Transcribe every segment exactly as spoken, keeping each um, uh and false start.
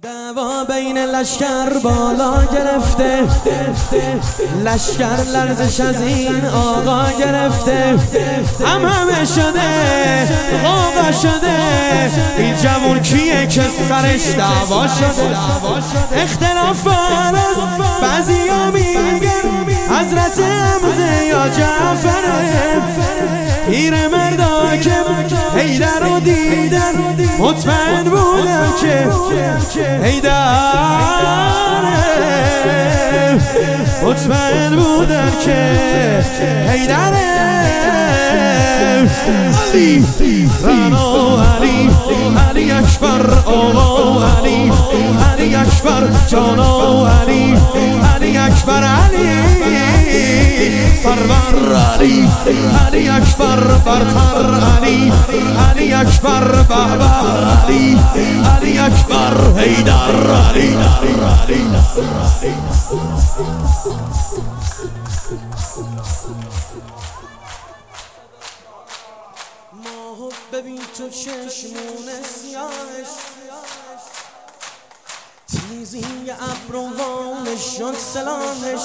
دعوا بین لشکر بالا گرفته، لشکر لرزش از این آقا گرفته، هم همه شده غوغا شده، این جوون کیه که سرش دعوا شده. اختلاف از بعضی ها میگن حضرت حمزه یا جعفره، پیر مردا که حیدر رو دیدن مطمئن بودم که حیدره، مطمئن بودم که حیدره. علی رنا علی علی اکبر آقا علی علی اکبر جانا علی علی اکبر علی سرور علی علی اکبر برتر علی علی اکبر بابا علی علی اکبر حیدر علی. ماهو ببین تو چشمون سیاهش، تیزی ابروانش شد سلاحش،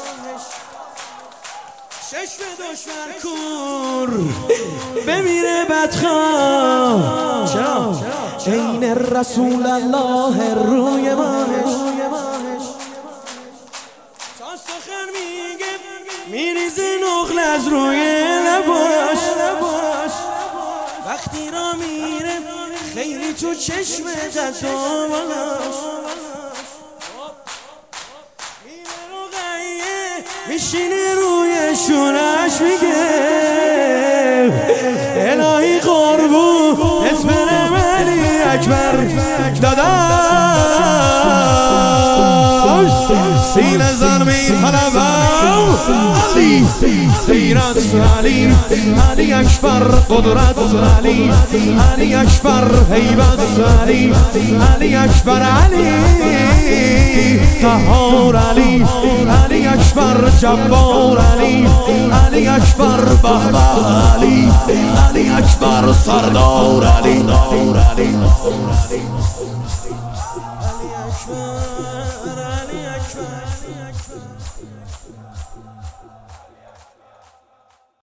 چشم دشمن کور بمیره بدخواه، چرا؟ عین رسول الله روی ماهش، تا سخن میگه میریزه نقل از روی لباش، وقتی را میره خیلی تو چشم جد و بالاش، میره رو غیه میشینه روی شونش میگه الهی قربون اسم علی اکبر داداش، سینه زن میطلبم علی سیرت علی علی اکبر قدرت علی علی اکبر هیبت علی علی اکبر علی قهار علی علی اکبر جبار علی علی اکبر بابا علی علی اکبر سردار علی علی اکبر علی اکبر.